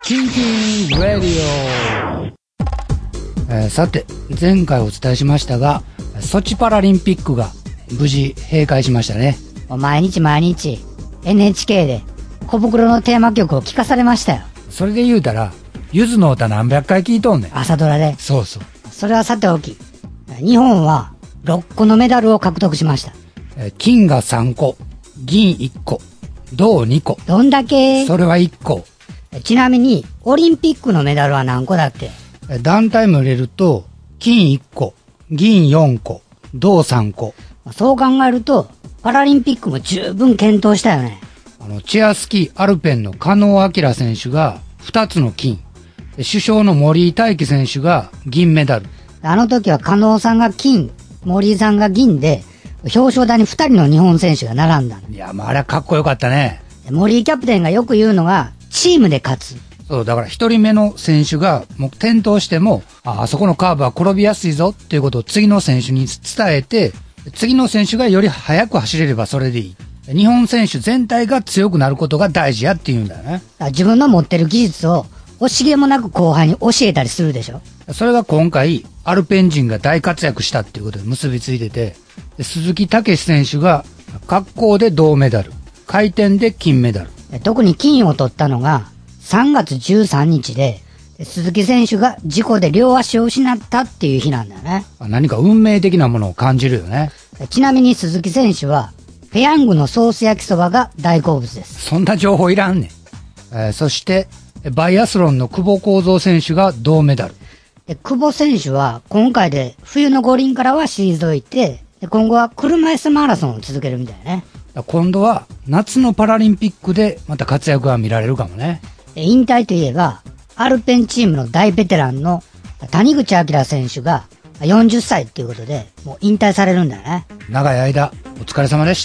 キンキンラディオ、さて前回お伝えしましたがソチパラリンピックが無事閉会しましたね。 毎日 NHK で小袋のテーマ曲を聴かされましたよ。 それで言うたらゆずの歌何百回聴いとんねん。 朝ドラで。 そうそう。 それはさておき、日本は6個のメダルを獲得しました。 金が3個、銀1個、銅2個。 どんだけ？ それは1個。 ちなみにオリンピックのメダルは何個だっけ？ 団体も入れると金1個、銀4個、銅3個。 そう考えるとパラリンピックも十分検討したよね。 チェアスキーアルペンの加納彰選手が2つの金、主将の森井大輝選手が銀メダル。 あの時は加納さんが金、森井さんが銀で表彰台に2人の日本選手が並んだ。 いや、あれはかっこよかったね。 森井キャプテンがよく言うのがチームで勝つ。 そう、だから一人目の選手がもう転倒しても、あそこのカーブは転びやすいぞっていうことを次の選手に伝えて、次の選手がより速く走れればそれでいい。日本選手全体が強くなることが大事やっていうんだよね。 自分の持ってる技術を惜しげもなく後輩に教えたりするでしょ。 それが今回アルペン人が大活躍したっていうことで結びついてて、鈴木猛史選手が滑降で銅メダル、回転で金メダル。 特に金を取ったのが3月13日で、鈴木選手が事故で両足を失ったっていう日なんだよね。 何か運命的なものを感じるよね。 ちなみに鈴木選手はペヤングのソース焼きそばが大好物です。 そんな情報いらんねん。そしてバイアスロンの久保幸三選手が銅メダル。 久保選手は今回で冬の五輪からは退いて、今後は車椅子マラソンを続けるみたいね。 今度は夏のパラリンピックでまた活躍が見られるかもね。 引退といえばアルペンチームの大ベテランの谷口彰選手が40歳っていうことでもう引退されるんだよね。 長い間お疲れ様でした。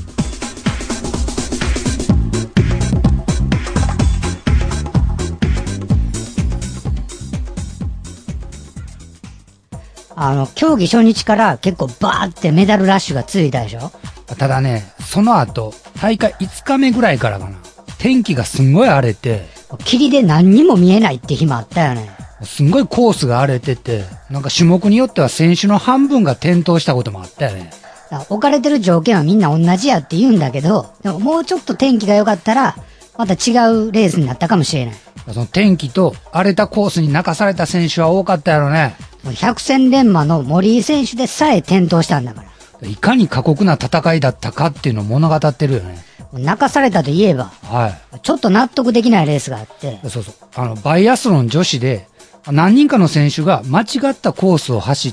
競技初日から結構バーってメダルラッシュがついたでしょ。 ただね、その後大会5日目ぐらいからかな、天気がすんごい荒れて霧で何にも見えないって日もあったよね。 すんごいコースが荒れてて、なんか種目によっては選手の半分が転倒したこともあったよね。 置かれてる条件はみんな同じやって言うんだけど、でももうちょっと天気が良かったらまた違うレースになったかもしれない。 その天気と荒れたコースに泣かされた選手は多かったやろね。 百戦錬磨の森井選手でさえ転倒したんだから。 いかに過酷な戦いだったかっていうのを物語ってるよね。 泣かされたといえば、 はい、 ちょっと納得できないレースがあって、 そうそう、バイアスロン女子で何人かの選手が間違ったコースを走って、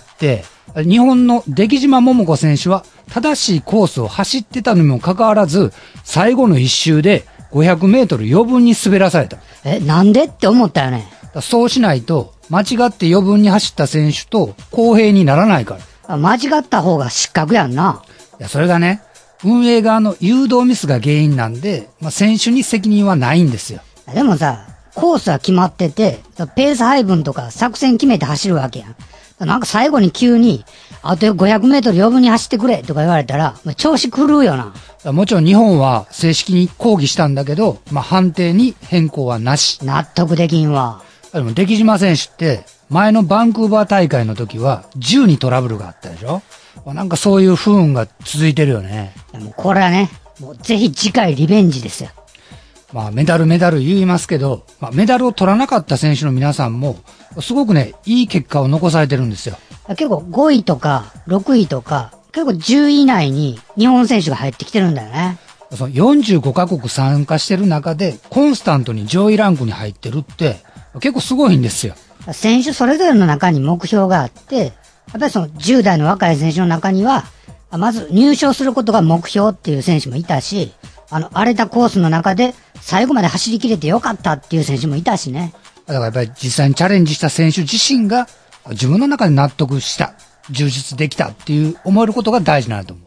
日本の出来島桃子選手は正しいコースを走ってたのにもかかわらず、最後の一周で500メートル余分に滑らされた。 なんでって思ったよね。 そうしないと間違って余分に走った選手と公平にならないから。 間違った方が失格やんな。 いや、それがね、運営側の誘導ミスが原因なんで、選手に責任はないんですよ。 でもさ、コースは決まってて、ペース配分とか作戦決めて走るわけやん。なんか最後に急に、あと500メートル余分に走ってくれとか言われたら、調子狂うよな。 もちろん日本は正式に抗議したんだけど、判定に変更はなし。 納得できんわ。 でも出来島選手って前のバンクーバー大会の時は銃にトラブルがあったでしょ。なんかそういう不運が続いてるよね。 もうこれはね、もうぜひ次回リベンジですよ。 メダル言いますけど、メダルを取らなかった選手の皆さんもすごくね、いい結果を残されてるんですよ。 結構5位とか6位とか結構10位以内に日本選手が入ってきてるんだよね。 その45カ国参加してる中でコンスタントに上位ランクに入ってるって結構すごいんですよ。 選手それぞれの中に目標があって、やっぱりその10代の若い選手の中にはまず入賞することが目標っていう選手もいたし、荒れたコースの中で最後まで走り切れてよかったっていう選手もいたしね。 だからやっぱり実際にチャレンジした選手自身が自分の中で納得した、充実できたっていう思えることが大事なんだと思う。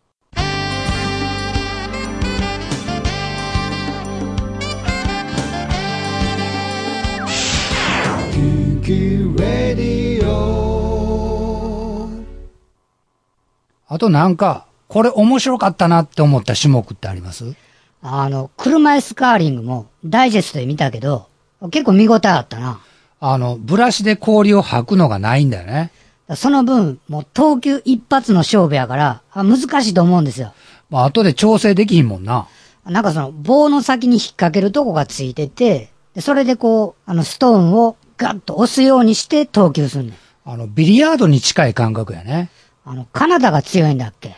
あとなんかこれ面白かったなって思った種目ってあります？ 車椅子カーリングもダイジェストで見たけど、 結構見応えあったな。 ブラシで氷を吐くのがないんだよね。 その分、もう投球一発の勝負やから、難しいと思うんですよ。 まあ、後で調整できひんもんな。 なんかその棒の先に引っ掛けるとこがついてて、でそれでこう、ストーンをガッと押すようにして投球すんねん。 ビリヤードに近い感覚やね。 カナダが強いんだっけ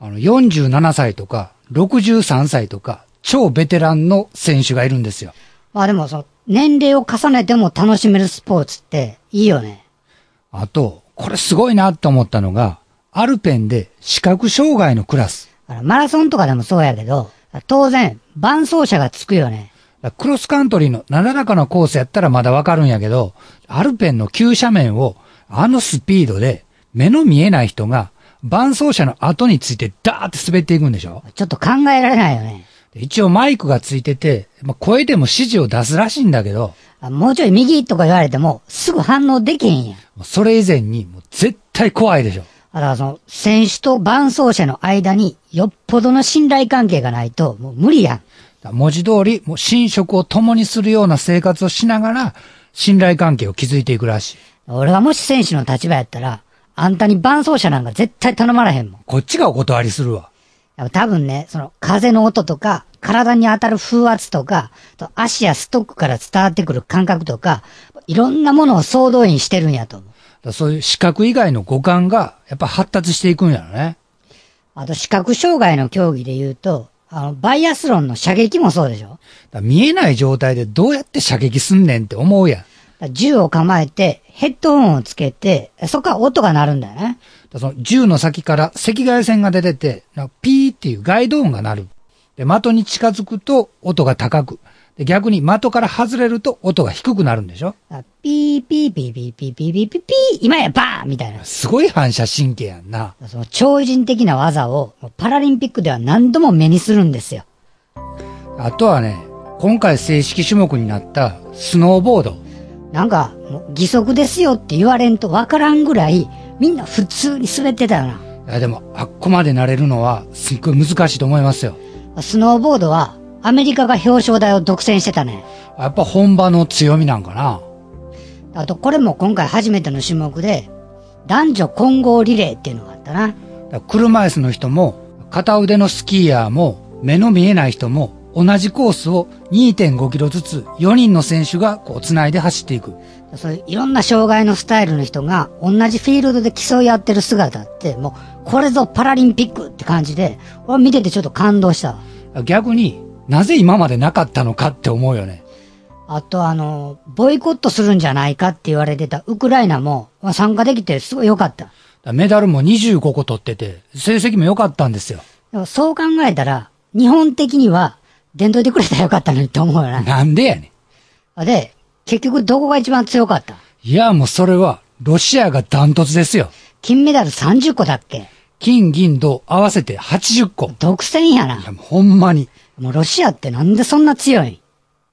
47歳とか、63歳とか、超ベテランの選手がいるんですよ。 まあでも年齢を重ねても楽しめるスポーツっていいよね。 あと、これすごいなと思ったのが、アルペンで視覚障害のクラス。 マラソンとかでもそうやけど、当然、伴走者がつくよね。 クロスカントリーのなだらかなコースやったらまだわかるんやけど、アルペンの急斜面をスピードで目の見えない人が伴走者の後についてダーって滑っていくんでしょ？ ちょっと考えられないよね。 一応マイクがついてて、声でも指示を出すらしいんだけど、 もうちょい右とか言われてもすぐ反応できへんやん。 それ以前にもう絶対怖いでしょ。 だから選手と伴走者の間によっぽどの信頼関係がないともう無理やん。 文字通り、もう寝食を共にするような生活をしながら、信頼関係を築いていくらしい。 俺がもし選手の立場やったら、あんたに伴走者なんか絶対頼まれへんもん。 こっちがお断りするわ。 多分ね、風の音とか、体に当たる風圧とか、足やストックから伝わってくる感覚とか、いろんなものを総動員してるんやと思う。 そういう視覚以外の五感が、やっぱ発達していくんやろね。 あと視覚障害の競技で言うと、バイアスロンの射撃もそうでしょ？ 見えない状態でどうやって射撃すんねんって思うやん。銃を構えて、ヘッドホンをつけて、そこから音が鳴るんだよね。 その銃の先から赤外線が出てて、ピーっていうガイド音が鳴る。で、的に近づくと音が高く。で、逆に的から外れると音が低くなるんでしょ？ ピーピーピーピーピーピーピーピーピー今やバーンみたいな。 すごい反射神経やんな。 超人的な技をパラリンピックでは何度も目にするんですよ。 あとはね、今回正式種目になったスノーボード。 なんか、義足ですよって言われんとわからんぐらい、みんな普通に滑ってたよな。 いやでも、あっこまでなれるのはすっごい難しいと思いますよ。 スノーボードはアメリカが表彰台を独占してたね。 やっぱ本場の強みなんかな。 あとこれも今回初めての種目で、男女混合リレーっていうのがあったな。 車椅子の人も、片腕のスキーヤーも、目の見えない人も、同じコースを 2.5 キロずつ4人の選手がこう繋いで走っていく。 そういういろんな障害のスタイルの人が同じフィールドで競い合ってる姿って、もうこれぞパラリンピックって感じで、俺見ててちょっと感動したわ。 逆になぜ今までなかったのかって思うよね。 あとボイコットするんじゃないかって言われてたウクライナも参加できてすごい良かった。 メダルも25個取ってて、成績も良かったんですよ。 でもそう考えたら、日本的には出んといてくれたらよかったのにって思うよな。 なんでやねん。で、結局どこが一番強かった？ いや、もうそれは、ロシアがダントツですよ。 金メダル30個だっけ？ 金、銀、銅合わせて80個。 独占やな。 いや、もうほんまに。 もうロシアってなんでそんな強いん？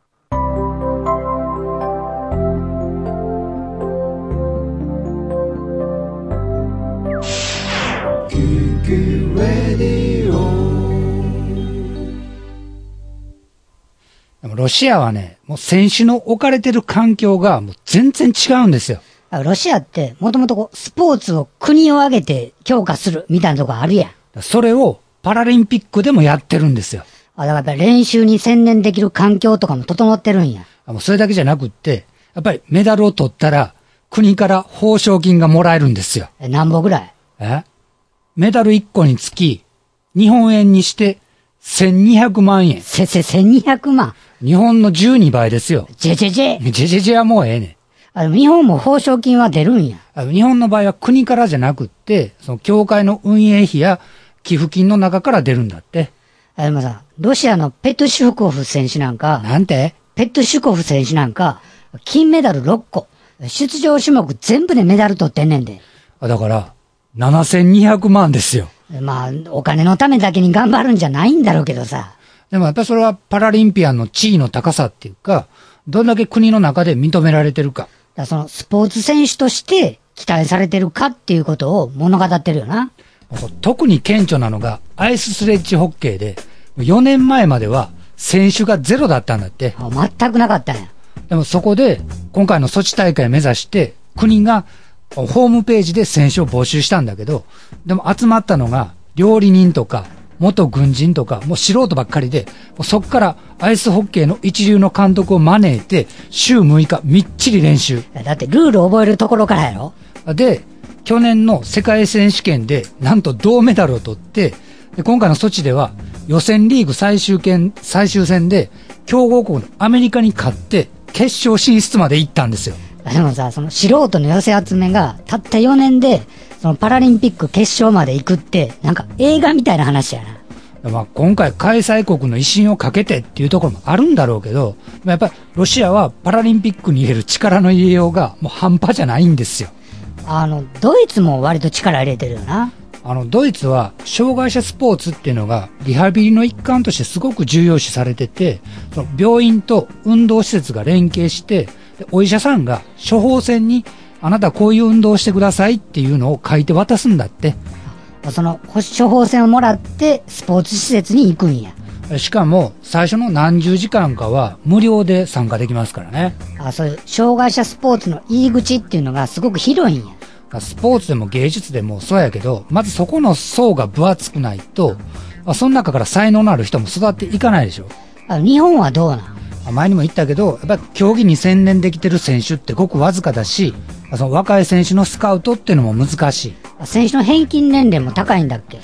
でもロシアはね、もう選手の置かれてる環境がもう全然違うんですよ。 ロシアってもともとスポーツを国を挙げて強化するみたいなとこあるやん。 それをパラリンピックでもやってるんですよ。 だからやっぱり練習に専念できる環境とかも整ってるんや。 もうそれだけじゃなくって、やっぱりメダルを取ったら国から報奨金がもらえるんですよ。 何本ぐらい？ メダル1個につき、日本円にして1200万円。 1200万。 日本の12倍ですよ。 ジェジェジェ。 ジェジェジェはもうええねん。 でも日本も報奨金は出るんや。 日本の場合は国からじゃなくって、その協会の運営費や寄付金の中から出るんだって。 でもさ、ロシアのペトシュコフ選手なんか、 なんて？ ペトシュコフ選手なんか、金メダル6個。出場種目全部でメダル取ってんねんで。 だから、7200万ですよ。 まあ、お金のためだけに頑張るんじゃないんだろうけどさ。 でもやっぱりそれはパラリンピアンの地位の高さっていうか、どんだけ国の中で認められてるか。 そのスポーツ選手として期待されてるかっていうことを物語ってるよな。 特に顕著なのがアイススレッジホッケーで、4年前までは選手がゼロだったんだって。 全くなかったんや。 でもそこで、今回のソチ大会目指して、国がホームページで選手を募集したんだけど、でも集まったのが、料理人とか、元軍人とか、もう素人ばっかりで、もうそこからアイスホッケーの一流の監督を招いて、週6日みっちり練習。 だってルール覚えるところからやろ。 で、去年の世界選手権で、なんと銅メダルを取って、で今回のソチでは、予選リーグ最終戦で、強豪国のアメリカに勝って、決勝進出まで行ったんですよ。 でもさ、その素人の寄せ集めが、たった4年で、そのパラリンピック決勝まで行くって、なんか映画みたいな話やな。 まあ今回開催国の威信をかけてっていうところもあるんだろうけど、やっぱりロシアはパラリンピックに入れる力の入れようがもう半端じゃないんですよ。 ドイツも割と力入れてるよな。 ドイツは障害者スポーツっていうのがリハビリの一環としてすごく重要視されてて、その病院と運動施設が連携して、お医者さんが処方箋にあなたこういう運動をしてくださいっていうのを書いて渡すんだって。 その処方箋をもらってスポーツ施設に行くんや。 しかも最初の何十時間かは無料で参加できますからね。 そういう障害者スポーツの入り口っていうのがすごく広いんや。 スポーツでも芸術でもそうやけど、まずそこの層が分厚くないと、その中から才能のある人も育っていかないでしょ。 日本はどうなん？ 前にも言ったけど、やっぱり競技に専念できてる選手ってごくわずかだし、その若い選手のスカウトっていうのも難しい。 選手の平均年齢も高いんだっけ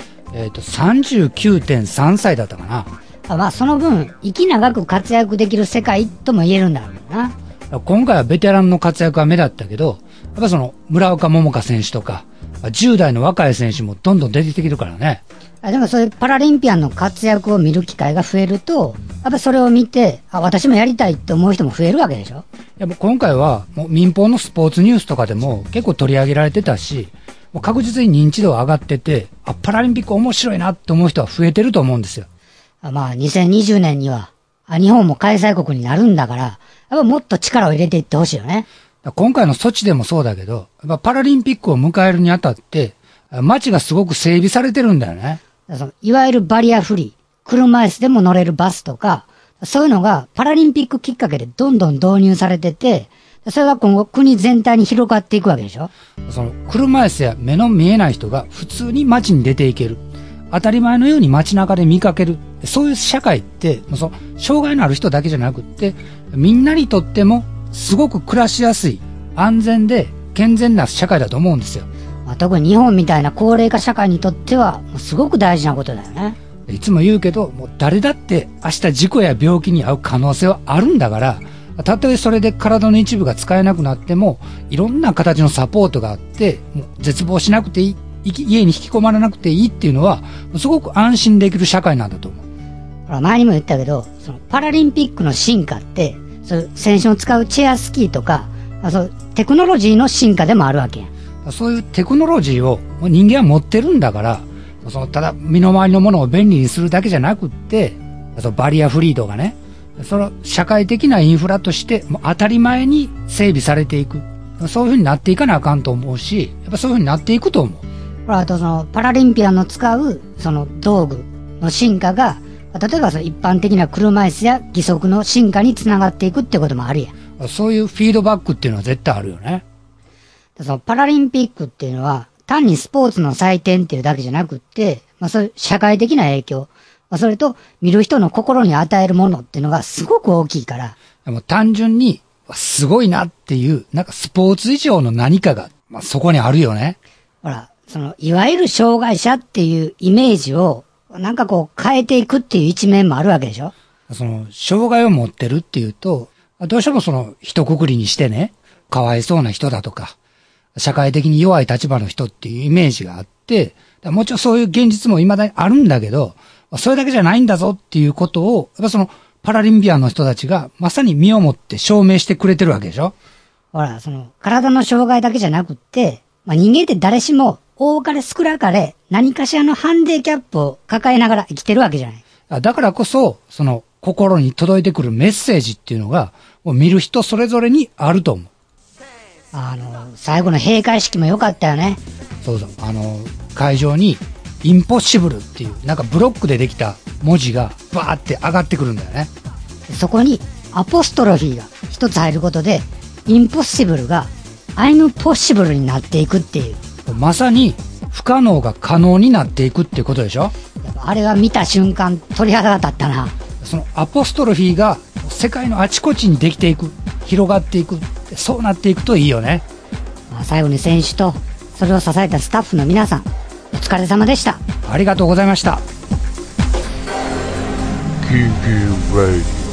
？39.3 歳だったかな。 まあその分、息長く活躍できる世界とも言えるんだろうな。 今回はベテランの活躍は目立ったけど、やっぱその村岡桃佳選手とか、10代の若い選手もどんどん出てきてるからね。 でもそういうパラリンピアンの活躍を見る機会が増えると、やっぱそれを見て、私もやりたいって思う人も増えるわけでしょ。 いやもう今回はもう民放のスポーツニュースとかでも結構取り上げられてたし、もう確実に認知度は上がってて、パラリンピック面白いなって思う人は増えてると思うんですよ。 まあ2020年には日本も開催国になるんだから、やっぱもっと力を入れていってほしいよね。 今回のソチでもそうだけど、やっぱパラリンピックを迎えるにあたって、街がすごく整備されてるんだよね。 いわゆるバリアフリー、車椅子でも乗れるバスとか、そういうのがパラリンピックきっかけでどんどん導入されてて、それが今後国全体に広がっていくわけでしょ。 その車椅子や目の見えない人が普通に街に出ていける。当たり前のように街中で見かける。そういう社会って、その障害のある人だけじゃなくって、みんなにとってもすごく暮らしやすい、安全で健全な社会だと思うんですよ。 特に日本みたいな高齢化社会にとっては、すごく大事なことだよね。 いつも言うけど、もう誰だって明日事故や病気に遭う可能性はあるんだから、たとえそれで体の一部が使えなくなっても、いろんな形のサポートがあって、もう絶望しなくていい、家に引き込まれなくていいっていうのは、すごく安心できる社会なんだと思う。 前にも言ったけど、そのパラリンピックの進化って、そういう選手の使うチェアスキーとか、そうテクノロジーの進化でもあるわけや。 そういうテクノロジーを人間は持ってるんだから、ただ身の回りのものを便利にするだけじゃなくって、バリアフリーとかね、その社会的なインフラとしてもう当たり前に整備されていく。そういう風になっていかなあかんと思うし、やっぱそういう風になっていくと思う。 あとそのパラリンピアンの使うその道具の進化が、例えばその一般的な車椅子や義足の進化につながっていくってこともあるやん。 そういうフィードバックっていうのは絶対あるよね。 そのパラリンピックっていうのは単にスポーツの祭典っていうだけじゃなくって、そういう社会的な影響、それと見る人の心に与えるものっていうのがすごく大きいから。 もう単純にすごいなっていう、なんかスポーツ以上の何かが、そこにあるよね。 ほら、そのいわゆる障害者っていうイメージをなんかこう変えていくっていう一面もあるわけでしょ。 その障害を持ってるっていうと、どうしてもその一括りにしてね、かわいそうな人だとか、社会的に弱い立場の人っていうイメージがあって、もちろんそういう現実も未だにあるんだけど、それだけじゃないんだぞっていうことを、やっぱそのパラリンピアンの人たちがまさに身をもって証明してくれてるわけでしょ。 ほら、その体の障害だけじゃなくって、人間って誰しも多かれ少なかれ何かしらのハンディキャップを抱えながら生きてるわけじゃない。 だからこそ、その心に届いてくるメッセージっていうのが、もう見る人それぞれにあると思う。 最後の閉会式も良かったよね。 そうそう。会場に、インポッシブルっていう、なんかブロックでできた文字がバーって上がってくるんだよね。 そこに、 アポストロフィーが一つ入ることで、インポッシブルがアイムポッシブルになっていくっていう。 まさに不可能が可能になっていくっていうことでしょ。 あれは見た瞬間鳥肌が立ったな。 そのアポストロフィーが世界のあちこちにできていく、広がっていく、そうなっていくといいよね。 最後に選手とそれを支えたスタッフの皆さん、お疲れ様でした。 ありがとうございました。 緊急ライディ